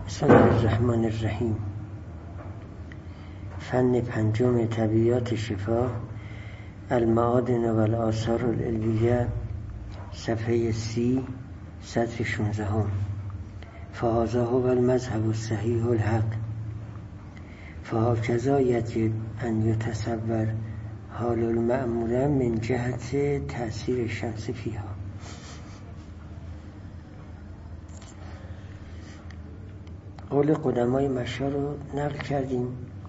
بسم الله الرحمن الرحیم. فن پنجم طبیعیات شفا، المعادن و الآثار العلویه، صفحه 30، سطر 16. فهذا هو المذهب الصحیح الحق، فهكذا یجب ان یتصور حال المأموره من جهت تأثیر الشمس فیها. قول قدمای مشا رو نقل کردیم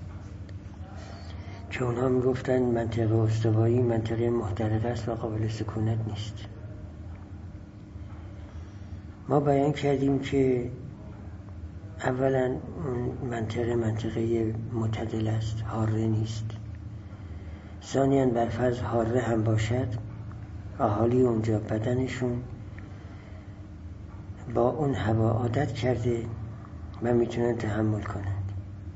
که اونها میگفتن منطقه استوایی منطقه محترقه است و قابل سکونت نیست. ما بیان کردیم که اولا اون منطقه معتدل است، حاره نیست. ثانیاً برفرض حاره هم باشد، اهالی اونجا بدنشون با اون هوا عادت کرده و میتونن تحمل کنند.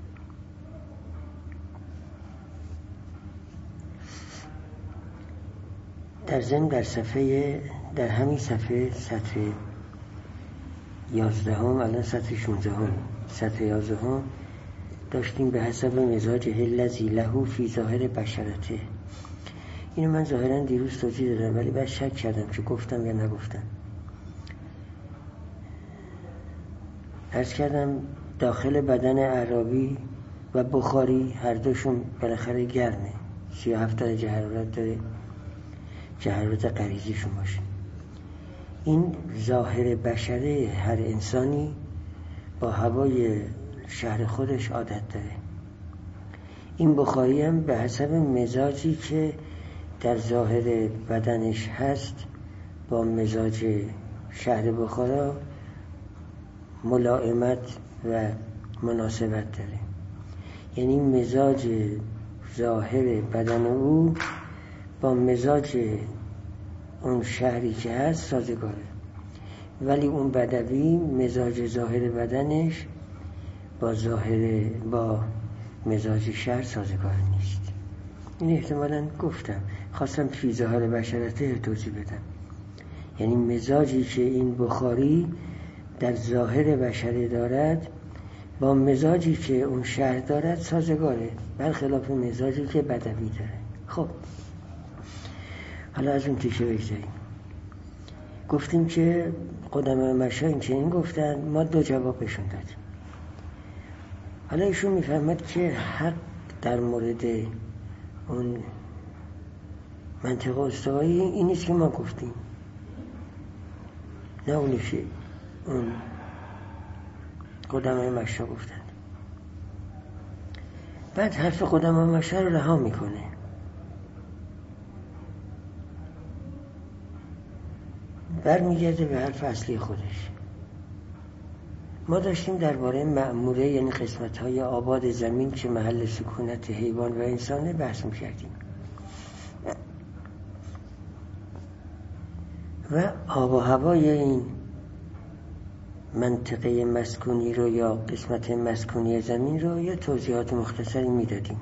در ضمن در همین صفحه سطر 11 الان سطر 16 سطر 11 داشتیم به حسب مزاج الذی له فی ظاهر بشرته. اینو من ظاهرا دیروز توضیح دادم ولی بعد شک کردم که گفتم یا نگفتم. عرض کردم داخل بدن اعرابی و بخاری هر دوشون بالاخره گرمه، 37 درجه حرارت داره که حرارت غریزیشون باشه. این ظاهر بشره هر انسانی با هوای شهر خودش عادت داره. این بخاری هم به حسب مزاجی که در ظاهر بدنش هست با مزاج شهر بخارا ملائمت و مناسبت داره. یعنی مزاج ظاهر بدن او با مزاج اون شهری که هست سازگاره، ولی اون بدوی مزاج ظاهر بدنش با مزاج شهر سازگار نیست. این احتمالاً گفتم، خواستم فی ظاهر بشرته توضیح بدم. یعنی مزاجی که این بخاری در ظاهر بشره دارد با مزاجی که اون شهر دارد سازگاره، برخلاف مزاجی که بدوی داره. خب حالا از اون تیکه بگذاریم. گفتیم که قدمای مشا این چنین گفتن، ما دو جواب بهشون دادیم. حالا ایشون میفهمد که حق در مورد اون منطقه استوایی این نیست که ما گفتیم، نه اونیشه اون قدمای مشا گفتن. بعد حرف قدمای مشا رو رها میکنه. برمیگرده به حرف اصلی خودش. ما داشتیم درباره مأموره، یعنی قسمت‌های آباد زمین که محل سکونت حیوان و انسانه بحث می‌کردیم و آب و هوای این منطقه مسکونی رو یا قسمت مسکونی زمین رو یه توضیحات مختصری میدادیم.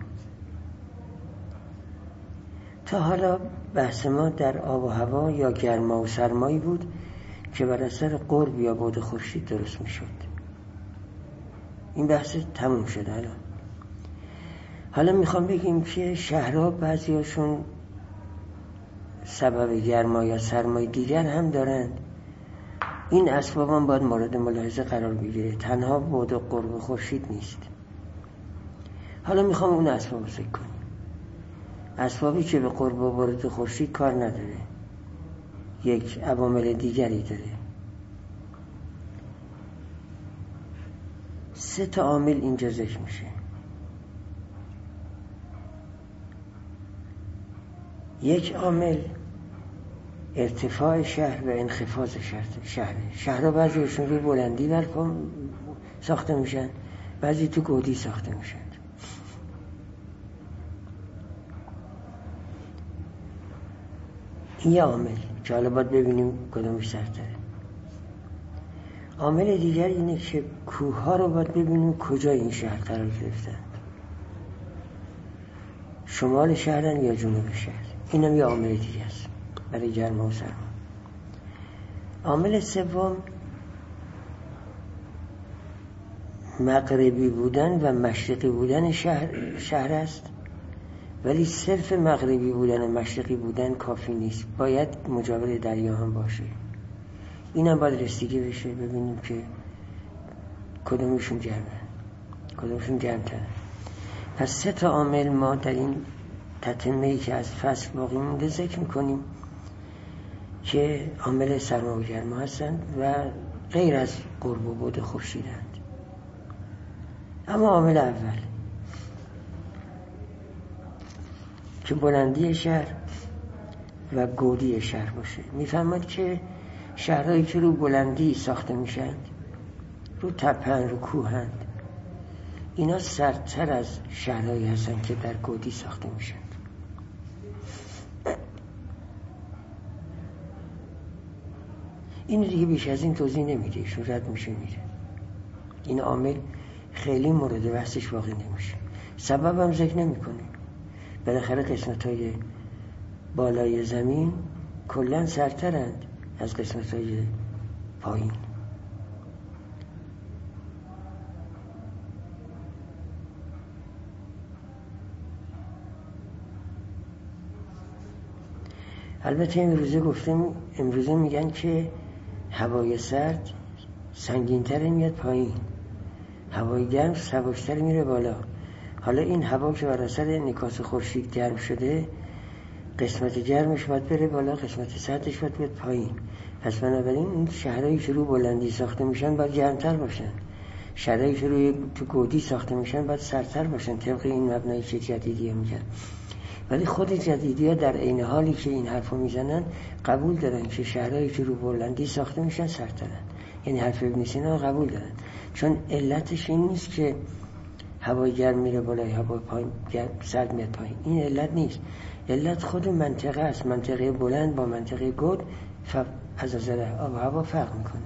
تا حالا بحث ما در آب و هوا یا گرما و سرمایی بود که بر اثر قرب یا بعد خورشید درست میشد. این بحث تموم شد. حالا میخوام بگیم که شهرها بعضیاشون سبب گرما یا سرمای دیگر هم دارند. این اسباب هم باید مورد ملاحظه قرار بگیره، تنها بعد و قرب خورشید نیست. حالا میخوام اون اسباب رو ذکر کنیم. اسبابی که به قرب و بعد خورشید کار نداره، یک عوامل دیگری داره. 3 عامل اینجا ذکر میشه. یک عامل ارتفاع شهر و انخفاض شهر. شهرها بعضیشون روی بلندی ساخته میشن، بعضی تو گودی ساخته میشن. این یه عامل که حالا باید ببینیم کدومش سرتره. عامل دیگر اینه که کوه ها رو باید ببینیم کجا این شهر قرار گرفتن، شمال شهرن یا جنوب شهر. اینم یه عامل دیگه است برای گرما و سرما. عامل سوم مغربی بودن و مشرقی بودن شهر است، ولی صرف مغربی بودن و مشرقی بودن کافی نیست، باید مجاور دریا هم باشه. این هم باید رسیدگی بشه، ببینیم که کدومشون جمع‌تره. پس 3 تا عامل ما در این تتمه‌ای که از فصل باقی مونده ذکر می‌کنیم که عامل سرما و گرما هستند و غیر از قرب و بعد خورشیدند. اما عامل اول که بلندی شهر و گودی شهر باشه. میفهمد که شهرهایی که رو بلندی ساخته میشند، رو تپه‌اند، رو کوه‌اند، اینا سرتر از شهرهایی هستند که در گودی ساخته میشند. این دیگه بیش از این توضیح نمیده، ایشون رد میشه میره. این عامل خیلی مورد بحثش واقع نمیشه، سبب هم ذکر نمیکنه. بالاخره قسمت‌های بالای زمین کلاً سرترند از قسمت‌های پایین. البته امروزه میگن که هوای سرد سنگین‌تر میاد پایین، هوای گرم سبک‌تر میره بالا. حالا این هوا که بر اثر انعکاس خورشید گرم شده، قسمت گرمش باید بره بالا، قسمت سردش باید بیاد پایین. پس بنابراین این شهرهایی که رو بلندی ساخته میشن باید گرمتر باشن، شهرهایی که روی تو گودی ساخته میشن باید سردتر باشن، طبق این مبنایی که جدیدی میگن. ولی خود جدیدی ها در عین حالی که این حرفو میزنن قبول دارن که شهرهایی که رو بلندی ساخته میشن سردترن. یعنی حرف ابن سینا قبول دارن، چون علتش این نیست که هوای گرم میره بالا، هوای پایین سرد میاد پایین. این علت نیست، علت خود منطقه است. منطقه بلند با منطقه گود از نظر آب و هوا فرق میکنه.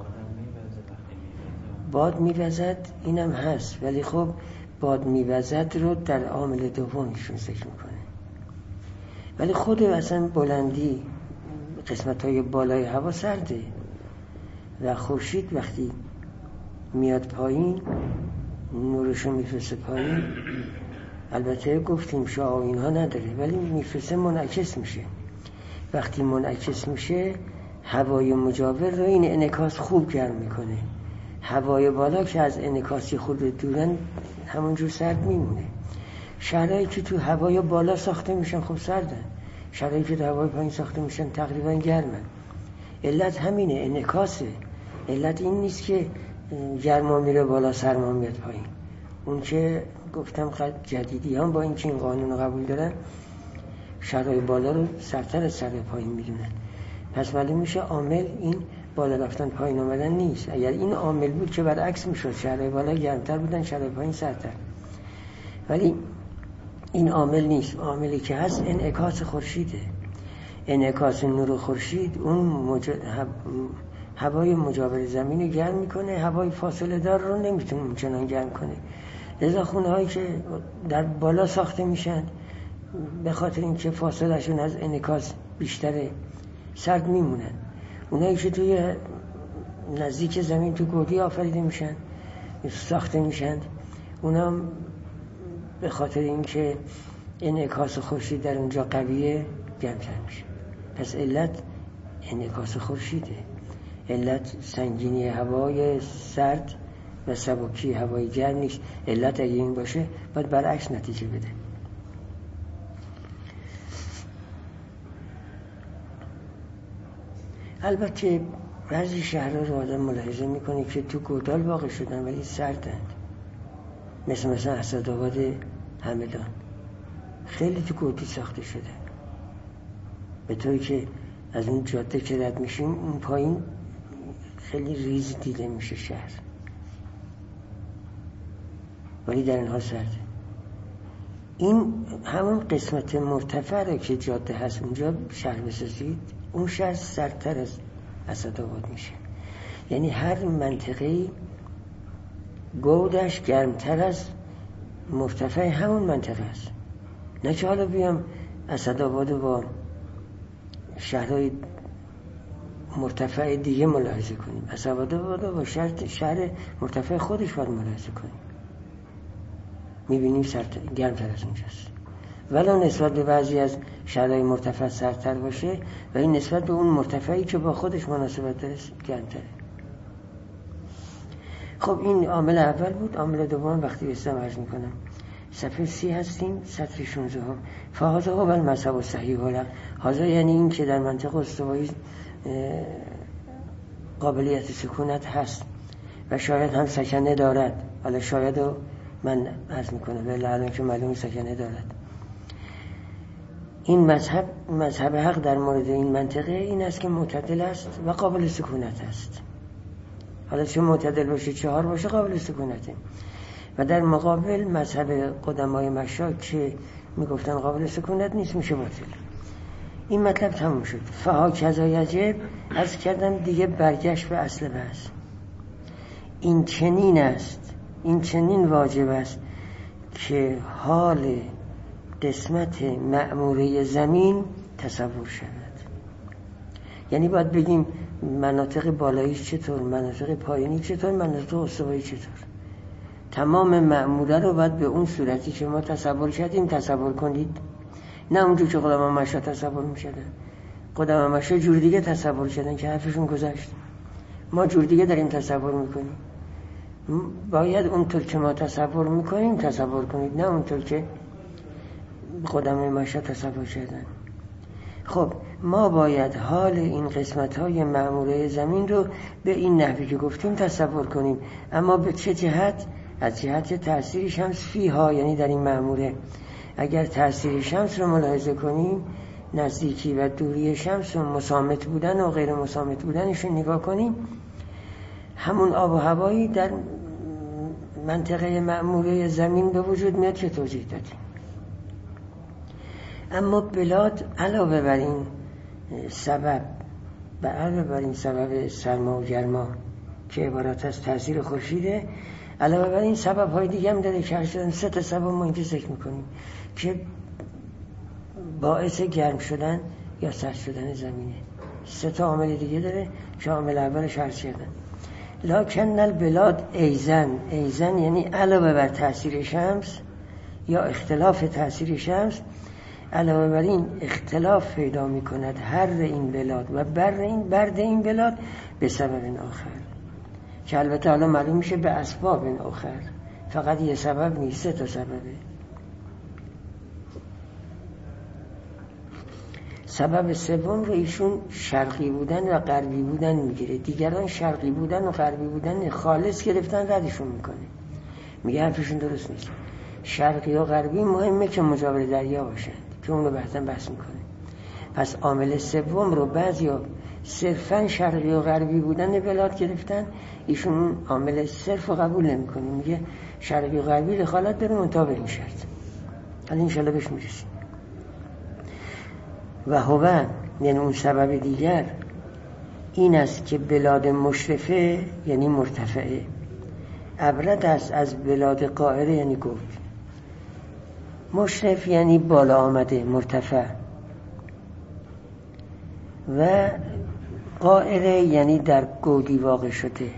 باد میوزد اینم هست، ولی خب باد میوزد رو در عامل دومشون ذکر میکنه. ولی خود اصلا بلندی قسمت‌های بالای هوا سرده و خورشید وقتی میاد پایین نورشو میفرسته پایین. البته گفتیم شعاع اینها نداره، ولی میفرسته منعکس میشه. وقتی منعکس میشه هوای مجاور رو این انعکاس خوب گرم میکنه، هوای بالا که از انعکاسی خود دورن همونجور سرد میمونه. شهرهایی که تو هوای بالا ساخته میشن خب سردن، شهرهایی که تو هوای پایین ساخته میشن تقریبا گرمن. علت همینه، انعکاسه. علت این نیست که گرما میره بالا سرما میاد پایین. اون که گفتم جدیدی هم با این که این قانون رو قبول دارن شهرهای بالا رو سرتر از شهرهای پایین میدونن. پس معلوم میشه عامل این بالا رفتن پایین آمدن نیست. اگر این عامل بود که برعکس میشد، شهرهای بالا گرمتر بودن، شهرهای پایین سردتر. ولی این عامل نیست. عاملی که هست انعکاس خورشیده، انعکاس نور خورشید اون هوای مجاور زمین رو گرم میکنه، هوای فاصله دار رو نمیتونه اونچنان گرم کنه. لذا خونه هایی که در بالا ساخته میشن به خاطر اینکه فاصله شون از انعکاس بیشتره سرد میمونن. اونایی که توی نزدیک زمین تو گودی آفریده میشن ساخته میشن، اونا به خاطر اینکه انعکاس خورشید در اونجا قویه گرمتر میشه. پس علت انعکاس خورشیده، علت سنگینی هوای سرد و سبکی هوای گرم نیست. علت اگه این باشه باید برعکس نتیجه بده. البته بعضی شهرها رو آدم ملاحظه میکنه که تو گودال واقع شدن ولی سردند، مثلا اسدآباد همدان خیلی تو گودی ساخته شده، به طوری که از اون جاده که رد میشیم اون پایین خیلی ریز دیده میشه شهر، ولی در اینها سرده. این همون قسمت مرتفع که جاده هست اونجا شهر بسازید، اون شهر سردتر از اسدآباد میشه. یعنی هر منطقه گودش گرمتر از مرتفع همون منطقه است. نه که حالا بیام اسدآباد با شهرهای مرتفع دیگه ملاحظه کنیم. اسدآباد با شهر مرتفع خودش باید ملاحظه کنیم، میبینیم گرمتر از اونجاست، ولو نسبت به بعضی از شهرهای مرتفع سردتر باشه و این نسبت به اون مرتفعی که با خودش مناسبت داره گرمتره. خب این عامل اول بود. عامل دوم وقتی بستم عرض میکنم صفحه 30 هستیم، سطر 16 هم. فهذا هو المذهب الصحیح لنا. هذا یعنی این که در منطقه استوایی قابلیت سکونت هست و شاید هم سکنه دارد. حالا شاید رو من عرض میکنم ولی الان که معلوم سکنه دارد. این مذهب حق در مورد این منطقه این است که معتدل است و قابل سکونت است. حالا چه معتدل باشه 4 باشه قابل سکونته. و در مقابل مذهب قدمای مشایخ که میگفتن قابل سکونت نیست، میشه باطل. این مطلب تموم شد. فهاکذا یجب، عرض کردم دیگه برگشت به اصل بحث. این چنین است، این چنین واجب است که حال قسمت معموره زمین تصور شود. یعنی باید بگیم مناطق بالاییش چطور، مناطق پایینی چطور، مناطق استوایی چطور. تمام معموره رو باید به اون صورتی که ما تصور کردیم تصور کنید، نه اونجور که قدما مشا تصور می‌شدن. قدما مشا جور دیگه تصور کردن که حرفشون گذشت، ما جور دیگه داریم تصور میکنیم. باید اونطور که ما تصور میکنیم تصور کنید، نه اونطور که قدما مشا تصور کردن. خب ما باید حال این قسمت‌های معموره زمین رو به این نحوی که گفتیم تصور کنیم. اما به چه جهت؟ از جهت تأثیر شمس فیها، یعنی در این معموره. اگر تأثیر شمس رو ملاحظه کنیم، نزدیکی و دوری شمس و مسامت بودن و غیر مسامت بودنش رو نگاه کنیم، همون آب و هوایی در منطقه معموره زمین به وجود میاد که توضیح دادیم. اما بلاد علاوه بر این سبب و علاوه بر این سبب سرما و گرما که عبارت از تاثیر خورشیده، علاوه بر این سبب های دیگه هم داره که شدن 3 تا سبب ما اینجا ذکر میکنیم که باعث گرم شدن یا سرد شدن زمینه. 3 تا عامل دیگه داره که عامل اولش عرض کردن. لکن البلاد ایزن یعنی علاوه بر تاثیر شمس یا اختلاف تاثیر شمس، علاوه بر این اختلاف پیدا می کند هر این بلاد و برد این بلاد به سبب آخر، که البته حالا معلوم میشه به اسباب آخر، فقط یه سبب نیست، 3 تا سببه. سبب سوم رو ایشون شرقی بودن و غربی بودن میگیره. دیگران شرقی بودن و غربی بودن خالص گرفتن، ردشون میکنه، میگه حرفشون درست نیست. شرقی و غربی مهمه که مجاور دریا باشن که اون رو بعداً بحث میکنه. پس عامل سوم رو بعضیا صرفاً شرقی و غربی بودن بلاد گرفتن، ایشون عامل صرف و قبول نمیکنه، میگه شرقی و غربی دخالت داره منتها به این شرط. حالا انشالله بهش میرسیم. و هو یعنی اون سبب دیگر این است که بلاد مشرفه یعنی مرتفعه ابرد است از بلاد قاهره یعنی گود. مشرف یعنی بالا آمده، مرتفع، و قاهره یعنی در گودی واقع شده.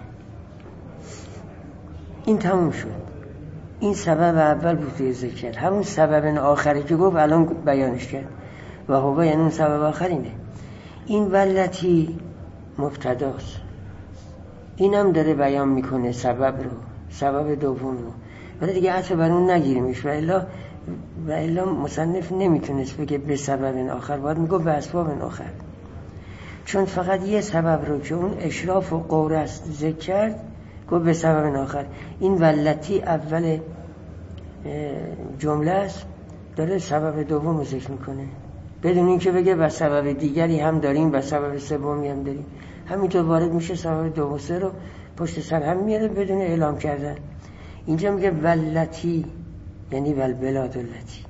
این تموم شد. این سبب اول بود ذکر، همون سبب آخری که گفت الان بیانش کرد. و هو یعنی اون سبب آخرینه. این ولتی مبتداست، این هم داره بیان میکنه سبب رو، سبب دوم رو، ولی دیگه عطف بر اون نگیریمش. و الا مصنف نمیتونست بگه به سبب آخر، باید میگه به اسباب آخر، چون فقط یه سبب رو که اون اشراف و قوره است ذکر کرد، گفت به سبب آخر. این ولتی اول جمله است، داره سبب دوم رو ذکر میکنه بدون این که بگه به سبب دیگری هم داریم و سبب سومی هم داریم. همینطور وارد میشه سبب دو و سه رو پشت سر هم میاره بدون اعلام کردن. اینجا میگه ولتی یعنی والبلاد التی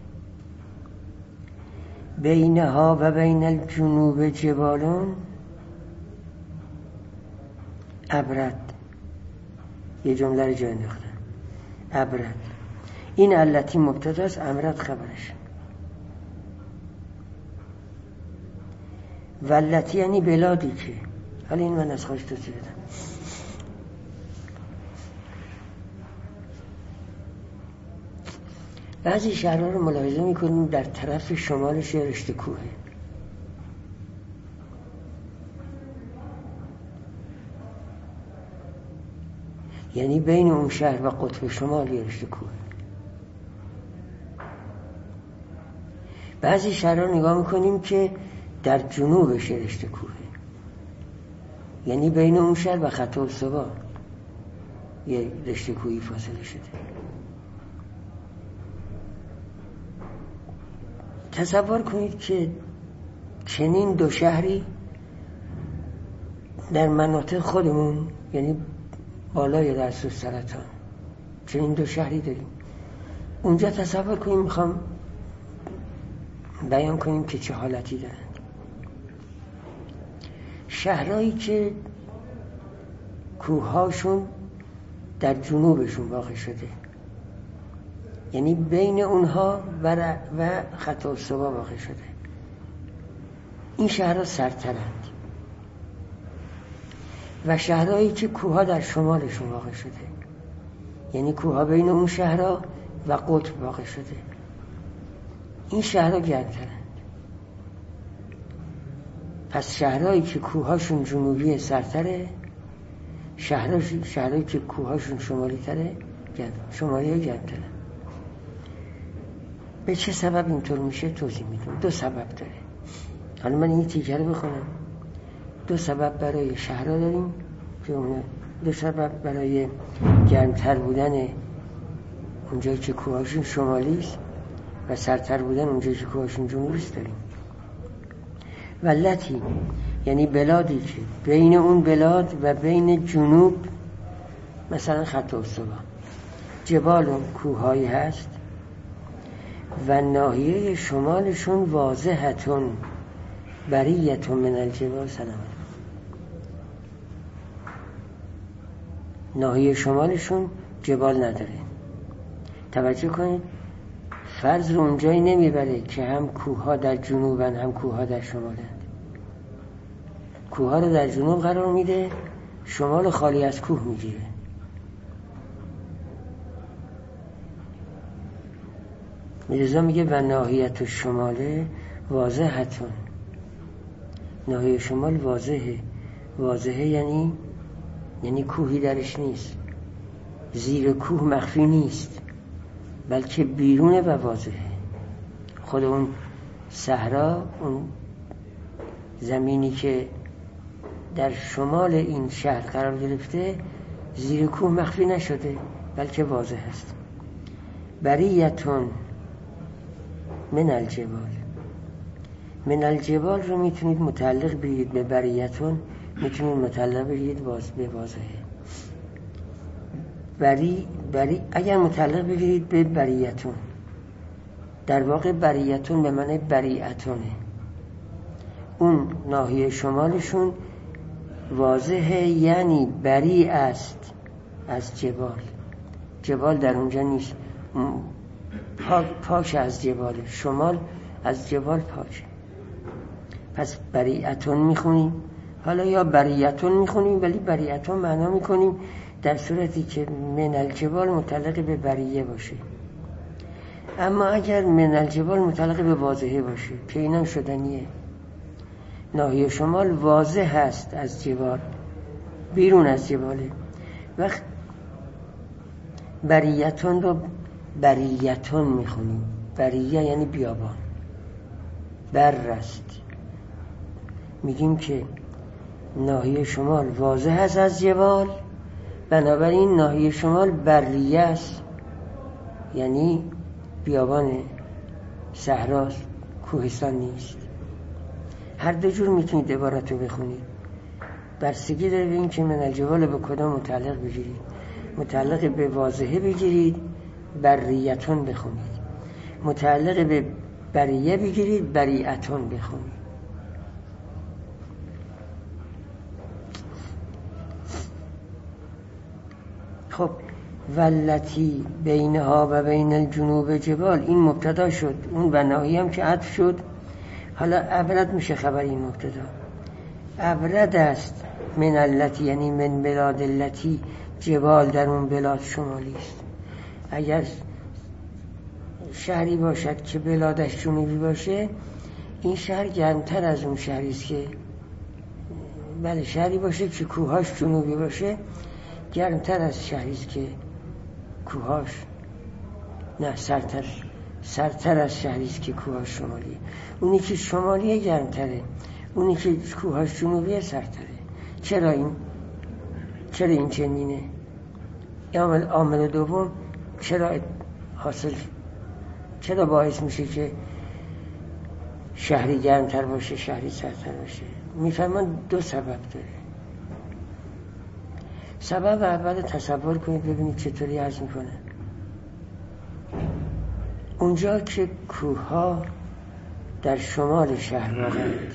بینها و بین الجنوب جبالون ابرد. یه جمله رو جای انداختن، ابرد. این التی مبتداست، ابرد خبرش. ولتی یعنی بلادی که حالا این من از خواهش توضیح بدم. بعضی شهرها رو ملاحظه میکنیم در طرف شمالش یه رشته کوهه، یعنی بین اون شهر و قطب شمال یه رشته کوهه. بعضی شهرها رو نگاه میکنیم که در جنوبش یه رشته کوهه، یعنی بین اون شهر و خط الصبا یه رشته کوهی فاصله شده. تصور کنید که چنین دو شهری در مناطق خودمون، یعنی بالای رأس السرطان، چنین دو شهری داریم. اونجا تصور کنیم، میخوام بیان کنیم که چه حالتی دارن. شهرهایی که کوههاشون در جنوبشون واقع شده، یعنی بین اونها و خط الصبا واقع شده، این شهرها سرترند. و شهرهایی که کوهها در شمالشون واقع شده، یعنی کوهها بین اون شهرها و قطب واقع شده، این شهرها گرمترند. پس شهرهایی که کوههاشون جنوبی سرتره، شهرهایی که کوههاشون شمالی تره شمالی ها گرمترند. به چه سبب اینطور میشه توضیح میدم. دو سبب داره. حالا من این تیکه رو بخونم. دو سبب برای شهرها داریم که دو سبب برای گرمتر بودن اونجایی که کوههاشون شمالی است و سرتر بودن اونجایی که کوههاشون جنوبی است داریم. ولتی یعنی بلادی که بین اون بلاد و بین جنوب، مثلا خط الصبا، جبال و کوههایی هست و ناحیه شمالشون واضحتون بریتون من الجبال. سلام. ناحیه شمالشون جبال نداره. توجه کنید، فرض رو اونجایی نمیبره که هم کوهها در جنوبن هم کوهها در شمالند. کوهها رو در جنوب قرار میده، شمال خالی از کوه میگیره. لذا میگه و ناحیت شماله واضحتون. ناحیه شمال واضحه یعنی کوهی درش نیست، زیر کوه مخفی نیست، بلکه بیرونه و واضحه. خود اون صحرا، اون زمینی که در شمال این شهر قرار گرفته، زیر کوه مخفی نشده بلکه واضح است. بریتون من الجبال. من الجبال رو میتونید متعلق بگیرید به بریتون، میتونید متعلق بگیرید به واضحه. اگر متعلق بگیرید به بریتون، در واقع بریتون به معنی بریعتونه. اون ناحیه شمالشون واضحه، یعنی بری است از جبال. جبال در اونجا نیست، پاک از جبال. شمال از جبال پاکه. پس بریعتون میخونیم. حالا یا بریعتون میخونیم، ولی بریعتون معنا میکنیم در صورتی که من الجبال متعلق به بریه باشه. اما اگر من الجبال متعلق به واضحه باشه که اینم شدنیه، ناحیه شمال واضح هست از جبال، بیرون از جباله. وقت بریتون رو بریتون میخونیم. بریه یعنی بیابان، بر است. میگیم که ناحیه شمال واضح است از جبال، بنابراین ناحیه شمال بریه است، یعنی بیابان، صحراست، کوهستان نیست. هر دو جور میتونید عبارت رو بخونید. بستگی داره به این که من الجبال به کدام متعلق بگیرید. متعلق به واضحه بگیرید، بریتون بخونید. متعلق به بریه بگیرید، بریعتون بخونید. خب والتی بینها و بین الجنوب جبال، این مبتدا شد. اون و ناحیه هم که عطف شد. حالا ابرد میشه خبر این مبتدا. ابرد است من التی یعنی من بلاد التی جبال در اون بلاد شمالی است. اگر شهری باشد که بلادش جنوبی باشه این شهر گرمتر از اون شهری است که بله شهری باشه که کوهاش جنوبی باشه گرمتر از شهری است که کوهاش نه سرتر از شهری است که کوهاش شمالیه. اونی که شمالیه گرمتره، اونی که کوهاش جنوبیه سرتره. چرا این چنینه؟ عامل دوم چرا باعث میشه که شهری گرمتر باشه شهری سردتر باشه؟ میفهمن دو سبب داره. سبب اول تصور کنید ببینید چطوری عرض میکنه. اونجا که کوه‌ها در شمال شهر واقعند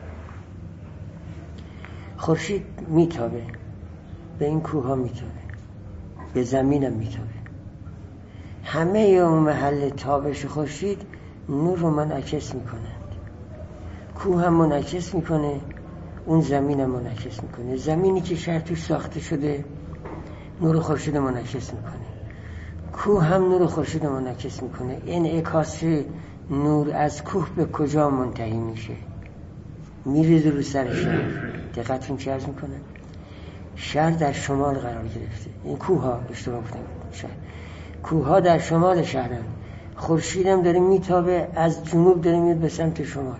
خورشید میتابه، به این کوه‌ها میتابه، به زمینم میتابه. همه اون محل تابش خورشید نور رو منعکس میکنند. کوه هم منعکس میکنه، اون زمین هم منعکس میکنه. زمینی که شهر توش ساخته شده نور خورشید منعکس میکنه، کوه هم نور خورشید منعکس میکنه. انعکاس نور از کوه به کجا منتهی میشه؟ میریزه رو سر شهر. دقتون چه عرض میکنه؟ شهر در شمال قرار گرفته. این کوه ها اشتباه گفتم، کوه ها در شمال شهرن. خورشید هم داره میتابه، از جنوب داره میاد به سمت شمال.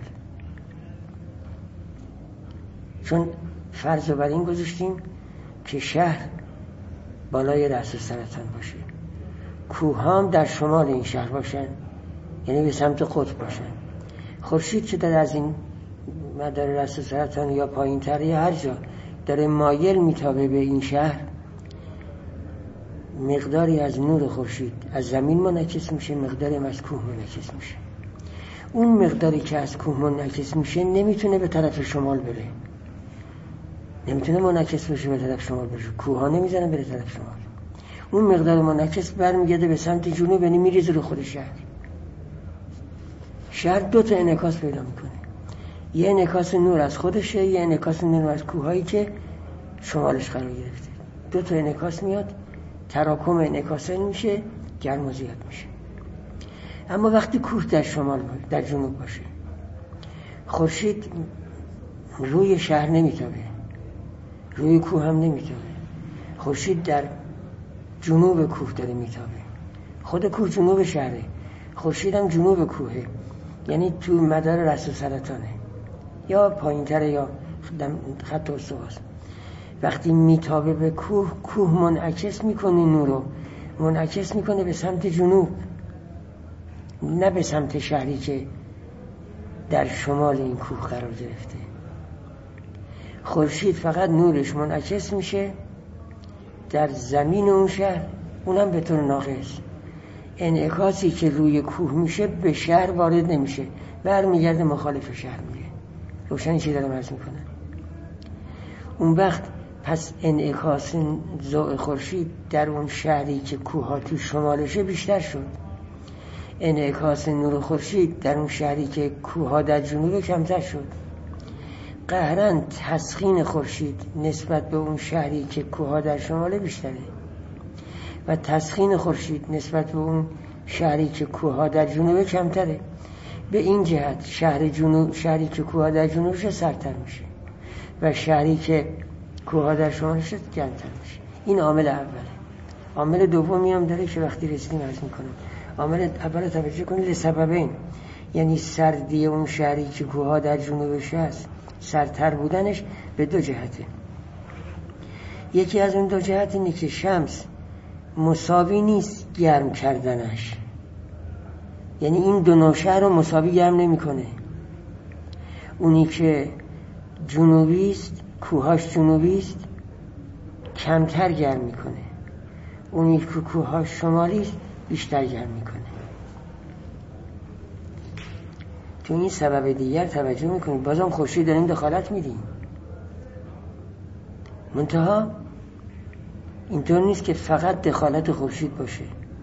چون فرض رو بر این گذاشتیم که شهر بالای رأس سرطان باشه، کوه هم در شمال این شهر باشن، یعنی به سمت قطب باشن. خورشید که در از این مدار رأس سرطان یا پایین تر یا هر جا داره مایل میتابه به این شهر، مقداری از نور خورشید از زمین منعکس میشه، مقداری از کوه منعکس میشه. اون مقداری که از کوه منعکس میشه نمیتونه به طرف شمال بره، نمیتونه منعکس بشه به طرف شمال بره. کوه ها نمیزنن بره طرف شمال. اون مقدار منعکس برمیگرده به سمت جنوب، یعنی میریزه رو خود شهر. شهر دو تا انعکاس پیدا میکنه، یه انعکاس نور از خودشه، یه انعکاس نور از کوهایی که شمالش قرار گرفته. دو تا انعکاس میاد، تراکم انعکاسه میشه، گرم و زیاد میشه. اما وقتی کوه در شمال در جنوب باشه، خورشید روی شهر نمیتابه، روی کوه هم نمیتابه. خورشید در جنوب کوه داره میتابه. خود کوه جنوب شهره، خورشید هم جنوب کوهه، یعنی تو مدار رأس سرطانه یا پایین‌تره یا خط استواست. وقتی میتابه به کوه، کوه منعکس میکنه، نورو منعکس میکنه به سمت جنوب، نه به سمت شهری که در شمال این کوه قرار گرفته. خورشید فقط نورش منعکس میشه در زمین اون شهر، اونم به طور ناقص. انعکاسی که روی کوه میشه به شهر وارد نمیشه، برمیگرده مخالف شهر میره. روشن چی دارم عرض میکنم؟ اون وقت پس انعکاس ضوء خورشید در اون شهری که کوه‌ها تو شمالشه بیشتر شد، انعکاس نور خورشید در اون شهری که کوه‌ها در جنوب کمتر شد. قهراً تسخین خورشید نسبت به اون شهری که کوه‌ها در شمال بیشتره و تسخین خورشید نسبت به اون شهری که کوه‌ها در جنوب کمتره. به این جهت شهری که کوه‌ها در جنوبش سردتر میشه و شهری که کوه‌ها در شمالش گرمتر میشه. این عامل اوله. عامل دومی هم داره که وقتی رسیدیم عرض میکنم. عامل اول توجه کنید لسببین، یعنی سردی اون شهری که کوه‌ها در جنوبش هست سردتر بودنش به دو جهته. یکی از اون دو جهت اینه که شمس مساوی نیست گرم کردنش، یعنی این دو نوع شهر رو مساوی گرم نمی‌کنه. اونی که جنوبی است، کوهاش جنوبی است، کمتر گرم میکنه. اونی که کوهاش شمالی است بیشتر گرم میکنه. تو این سبب دیگر توجه میکنید، بازم خورشید داریم دخالت میدیم. منتها اینطور نیست که فقط دخالت خورشید باشه.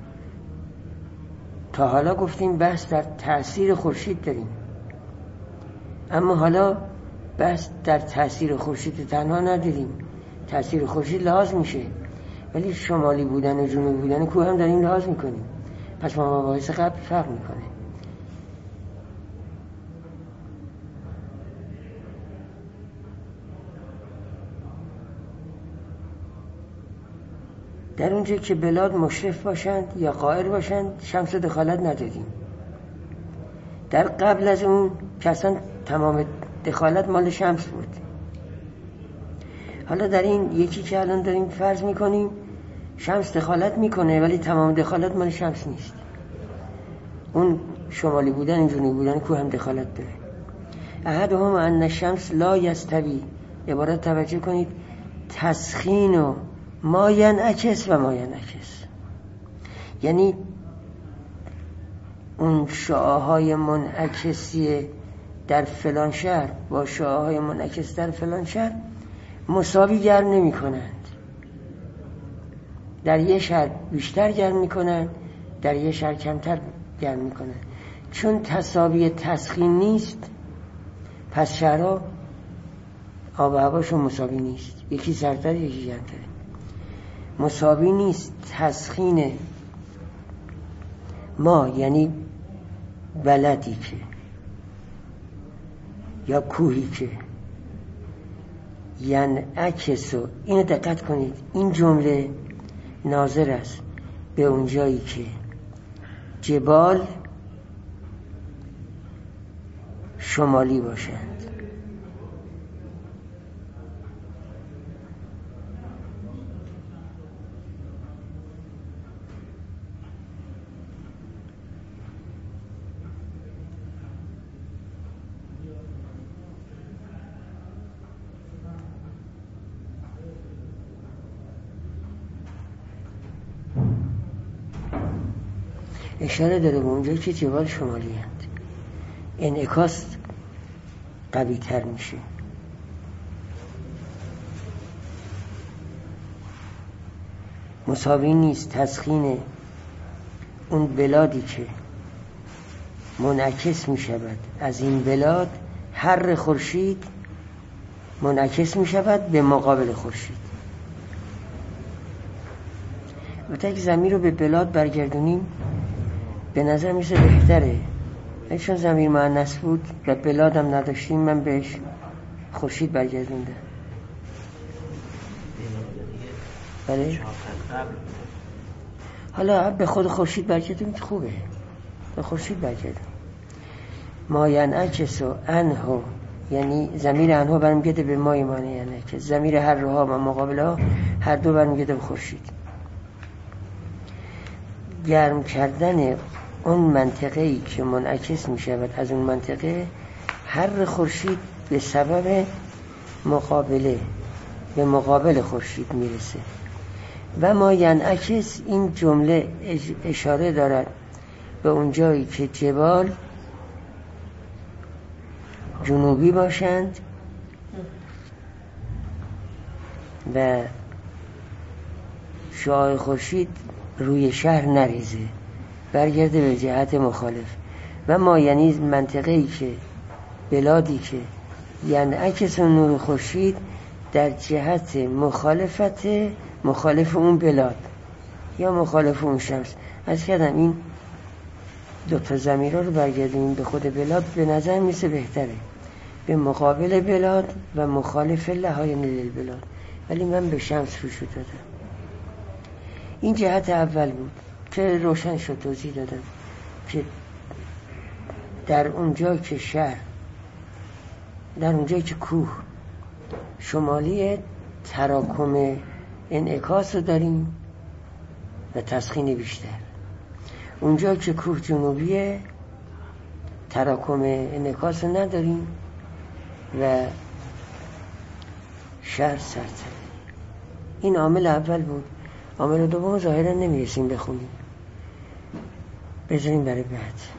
تا حالا گفتیم بحث در تأثیر خورشید داریم، اما حالا بس در تاثیر خورشید تنها نداریم، تاثیر خورشید لحاظ میشه، ولی شمالی بودن و جنوبی بودن کوه هم داریم لحاظ میکنیم. پس با مباحث قبل فرق میکنه. در اونجایی که بلاد مشرف باشند یا قائر باشند شمس دخالت ندادیم. در قبل از اون که اصلا تمام دخالت مال شمس بود. حالا در این یکی که الان داریم فرض میکنیم شمس دخالت میکنه ولی تمام دخالت مال شمس نیست. اون شمالی بودن این جنوبی بودن کوه هم دخالت داره. احدهم ان الشمس لا یستوی، عبارت توجه کنید، تسخین و ما ینعکس و ما ینعکس، یعنی اون شعاعهای منعکسی در فلان شهر با شعاعهای منعکس در فلان شهر مساوی گرم نمی کنند. در یه شهر بیشتر گرم می کنند، در یه شهر کمتر گرم می کنند. چون تساوی تسخین نیست پس شهرها آب و هواشون مساوی نیست، یکی سردتر یکی گرمتر، مساوی نیست. تسخین ما یعنی بلدی که یا کوهی که ینعکس، اینو دقت کنید، این جمله ناظر است به اون جایی که جبال شمالی باشند. اشاره داره به اونجایی که جبال شمالی هست انعکاس قوی تر میشه. مساوی نیست تسخین اون بلادی که منعکس میشود از این بلاد، حر خورشید منعکس میشود به مقابل خورشید. البته اگه ضمیر رو به بلاد برگردونیم به نظر میشه بهتره، چون ضمیر مؤنث بود و بلاد هم نداشتیم من بهش خورشید برگردوندم. بله حالا به خود خورشید برگردونیم خوبه، به خورشید برگردونیم. ما ینعکس و انه، یعنی ضمیر انه برمیگرده به ما ینعکس، ضمیر هر ها و مقابله ها هر دو برمیگرده به خورشید. گرم کردن اون منطقه‌ای که منعکس می شود از اون منطقه، حر خورشید به سبب مقابله به مقابل خورشید میرسه. و ما ینعکس، این جمله اشاره دارد به اون جایی که جبال جنوبی باشند و شعاع خورشید روی شهر نریزه، برگرده به جهت مخالف. و ما یعنی منطقه‌ای که بلادی که ینعکس نور خورشید در جهت مخالف اون بلاد یا مخالف اون شمس. از کردم این دو تا ضمیرها رو برگردیم به خود بلاد به نظر میسه بهتره، به مقابل بلاد و مخالف لهای للبلاد، ولی من به شمس روشو دادم. این جهت اول بود که روشن شد، توضیح دادم که در اونجا که شهر، در اونجایی که کوه شمالی تراکم انعکاس رو داریم و تسخین بیشتر، اونجا که کوه جنوبیه تراکم انعکاس رو نداریم و شهر سرتره. این عامل اول بود. عامل دوم ظاهرا نمیرسیم بخونیم، بذاریم برای بعد.